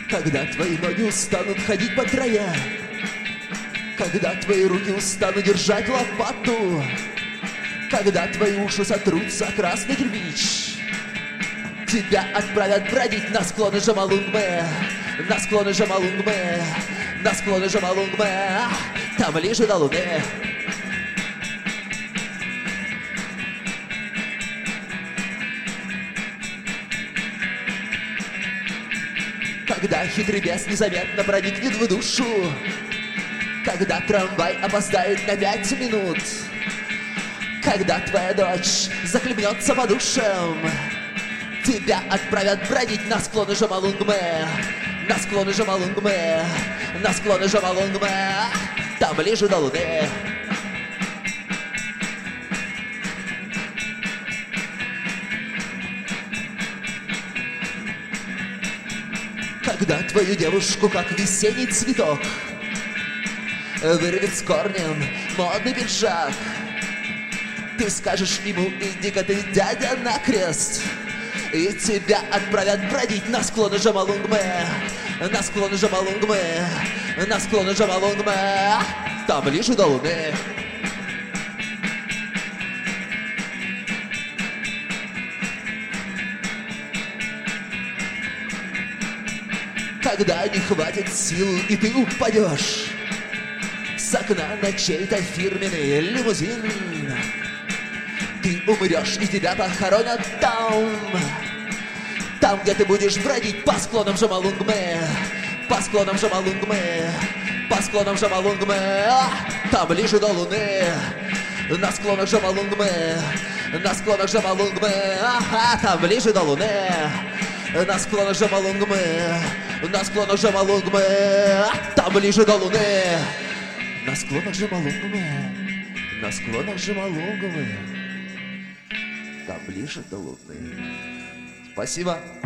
Когда твои ноги устанут ходить по траве, когда твои руки устанут держать лопату, когда твои уши сотрутся о красный кирпич, тебя отправят бродить на склоны Джомолунгмы, на склоны Джомолунгмы, на склоны Джомолунгмы, там ближе до луны. Когда хитрый бес незаметно проникнет в душу, когда трамвай опоздает на 5 минут, когда твоя дочь захлебнется по душам, тебя отправят бродить на склоны Джомолунгмы, на склоны Джомолунгмы, на склоны Джомолунгмы, там ближе до луны. Когда твою девушку, как весенний цветок, вырвет с корнем модный пиджак, ты скажешь ему: иди-ка ты, дядя, на крест, и тебя отправят бродить на склоны Джомолунгмы, на склоны Джомолунгмы, на склоны Джомолунгмы, там ближе до луны. Когда не хватит сил и ты упадешь с окна на чей-то фирменный лимузин, ты умрешь и тебя похоронят там, там, где ты будешь бродить по склонам Джомолунгмы, по склонам Джомолунгмы, по склонам Джомолунгмы, там ближе до луны. На склонах Джомолунгмы, на склонах Джомолунгмы, там ближе до луны. На склонах Джомолунгмы, на склонах Джомолунгмы, там ближе до луны. На склонах Джомолунгмы, на склонах Джомолунгмы, там ближе до луны. Спасибо.